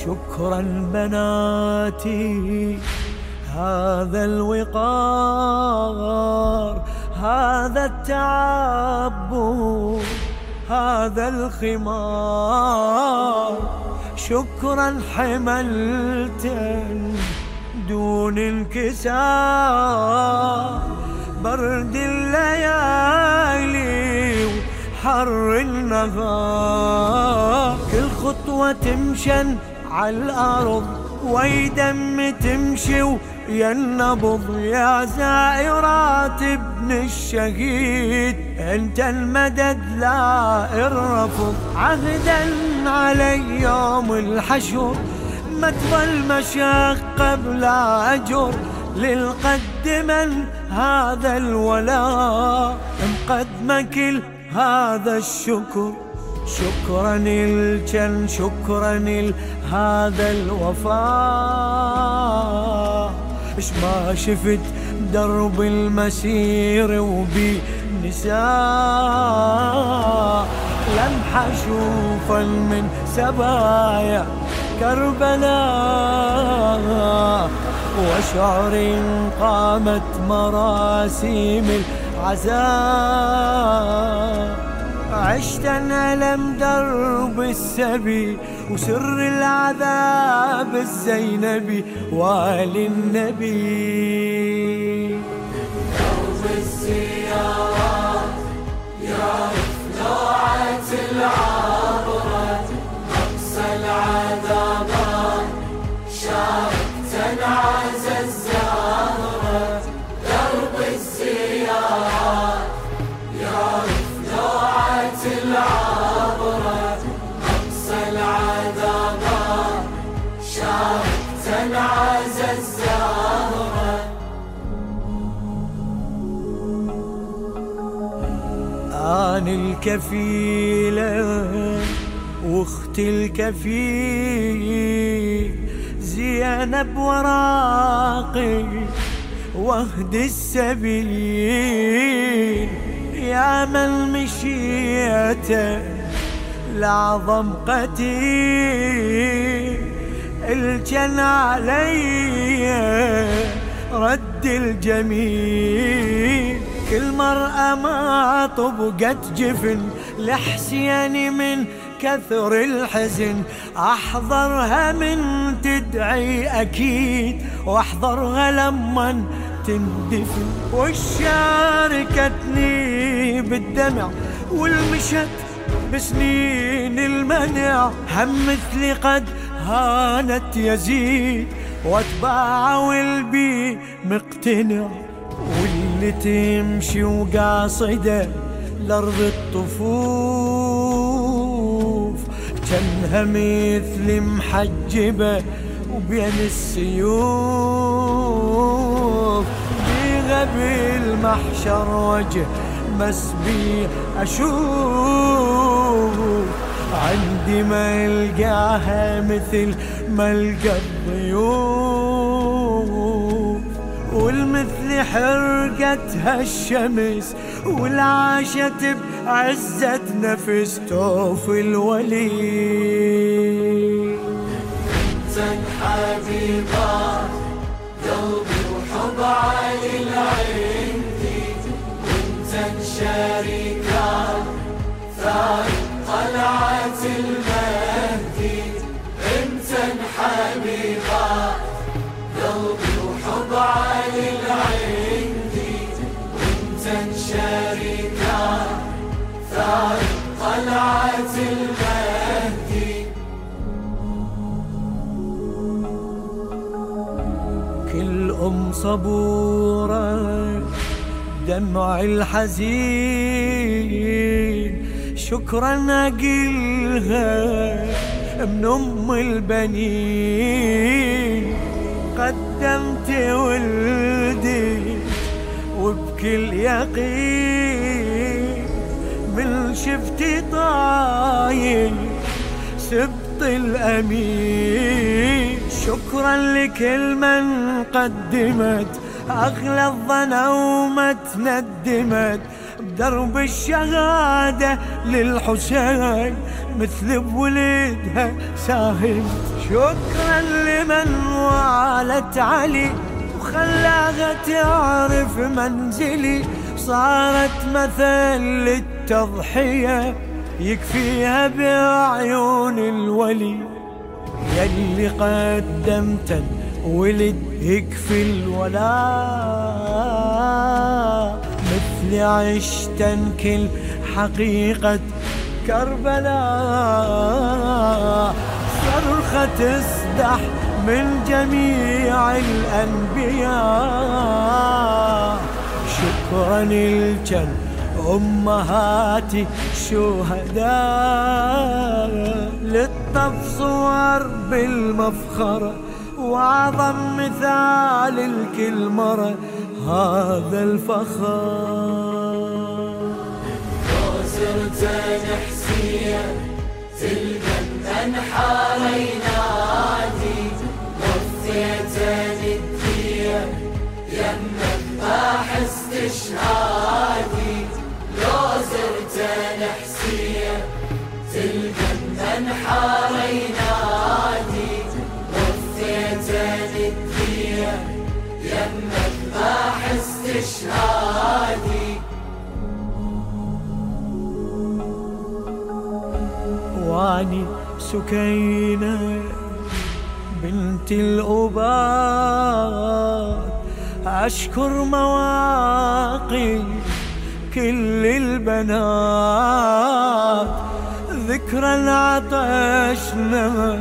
شكرا بناتي، هذا الوقار، هذا التعبد، هذا الخمار. شكرا حملتا دون انكسار، برد الليالي وحر النهار. كل خطوة تمشن على الأرض ويدم تمشي ويا النبض. يا زائرات ابن الشهيد، انت المدد لا الرفض. عهدا علي يوم الحشر، ما تظل مشقة بلا أجر. للقد من هذا الولاء، مقدم كل هذا الشكر. شكرا الجن، شكرا هذا الوفاء. اش ما شفت درب المسير وبي نساء، لمحة شوفا من سبايا كربلاء. وشعر قامت مراسيم العزاء. عشت ألم درب السبي وسر العذاب الزينبي وآل النبي. درب السيارات يعرف لوعة العبرة، أقصى العذابات شارك تنعز الزهرة. درب السيارات يعرف لوعة العبرة، أقصى العذابات شارك تنعز الزهرة. أنا الكفيلة واختي الكفيل، زينب وراقي واهدي السبيل. يا من مشيته لعظم قتيل، الجن علي رد الجميل. كل مرأة ما طبقت جفن لحسين من كثر الحزن. احضرها من تدعي اكيد، واحضرها لما تندفن. وشاركتني بالدمع والمشت بسنين المنع. هم مثلي قد هانت يزيد، واتباع والبي مقتنع. واللي تمشي وقاصده لارض الطفوف، جنها مثل محجبه وبين السيوف. بيها بالمحشر وجه مسبي اشوف، عندي ما القاها مثل ما القى الضيوف. والمثل حرقتها الشمس والعاشت بعزة نفس توف الولي. انت حبيبات قلبي وحب علي العندي، وانت شريكات ثاري طلعت المهدي. انت حبيبات قلبي وحب علي العندي، وانت شريكات ثاري طلعت المهدي. كل صبورة دمع الحزين، شكرا أقلها من البنين. قدمت ولدي وبكل يقين، من شفتي طاير سبط الأمين. شكرا لكل من قدمت أغلى الظنا وما تندمت بدرب الشهادة للحسين مثل بولدها ساهم. شكرا لمن والت علي وخلاها تعرف منزلي، صارت مثل للتضحية يكفيها بعيون الولي. يلي قدمت ولد يكفي الولاء، مثل عشت كل حقيقة كربلاء. صرخة تصدح من جميع الأنبياء، شكرا لكن أمهاتي شهداء. للطف صور بالمفخرة وأعظم مثال الكل مرة هذا الفخر. لو زرت نحسية تلقى الأنحار ينادي، وفيت ندية يمك باحث تشهادي. لو زرت نحسية تلقى الأنحار ينادي، وفيت ندية يمك باحث تشهادي. واني سكينة بنت الأباد أشكر مواقف كل البنات، ذكرى عطشنا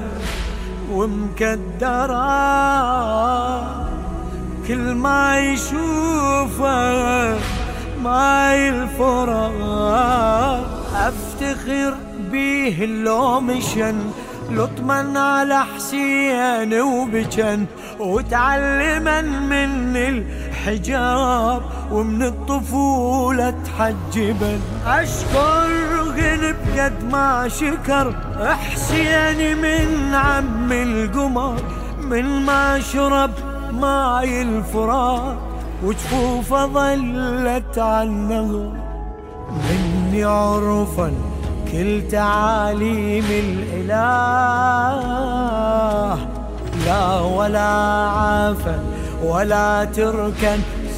ومكدرات. كل ما يشوفه ماي الفراق افتخر بيه لو مشن، لطمن على حسين وبجن، وتعلما من الحجاب ومن الطفولة تحجبا. أشكرهن بقد ما شكر حسين من عم القمر، من ما شرب ماي الفرات وجفوفه ظلت عالنهر. مني عرفا كل تعاليم الإله، لا ولا عافا ولا تركا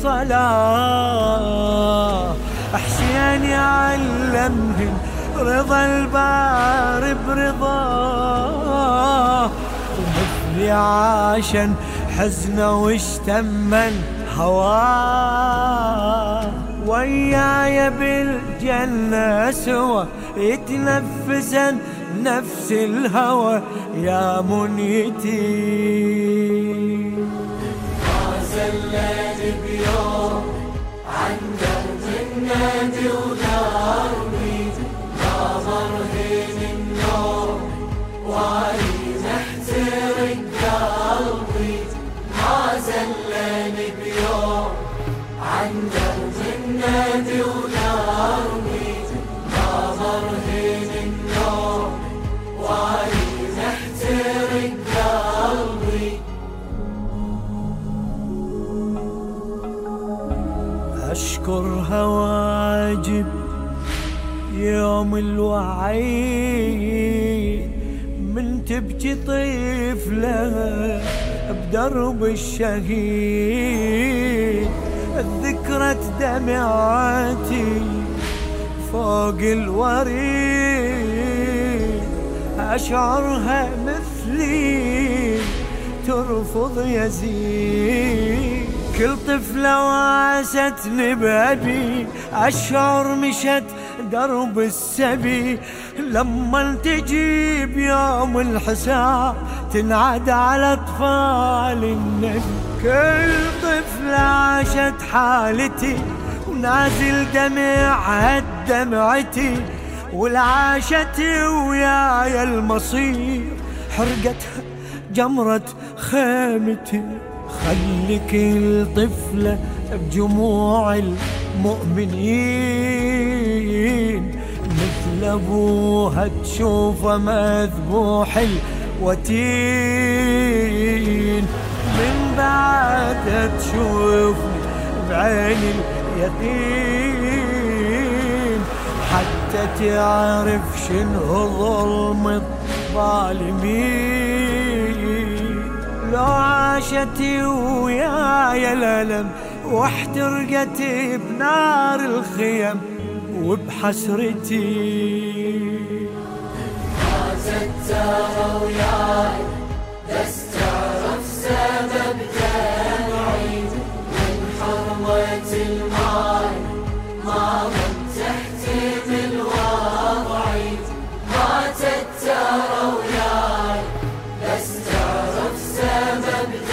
صلاة. حسين يعلمهن رضا البار برضاه، ومثلي عاشا حزنه واشتمن هواه. وياي بالجنة سوا يتنفسن نفس الهوى يا منيتي. ما زلت بيوم عن درب النادي وداربي، لا مرهن النوم وعلي محترق قلبي. ما زلت بيوم عن درب النادي وداربي، لا مرهن النوم وعلي محترق قلبي. أشكرها واجب يوم الوعيد، من تبكي طفلها بدرب الشهيد. الذكرى دمعتي فوق الوريد، أشعرها مثلي ترفض يزيد. كل طفلة واستني بأبي، أشعر مشت درب السبي. لما تجيب يوم الحساب تنعد على أطفال النبي. كل طفلة عاشت حالتي ونازل دمعها دمعتي، والعاشت وياي المصير حرقتها جمرة خيمتي. خلي كل طفلة بجموع المؤمنين مثل أبوها تشوفه مذبوح الوتين، من بعد تشوفني بعين اليقين. تعرف شنو ظلم الظالمين. لو عاشتي وياي الألم واحترقت بنار الخيم وبحسرتي، ما تترى وياي بس تعرف سبب دمعي، من حرمة الماي ما ظلت تحتمل وضعي. ما تترى وياي بس تعرف سبب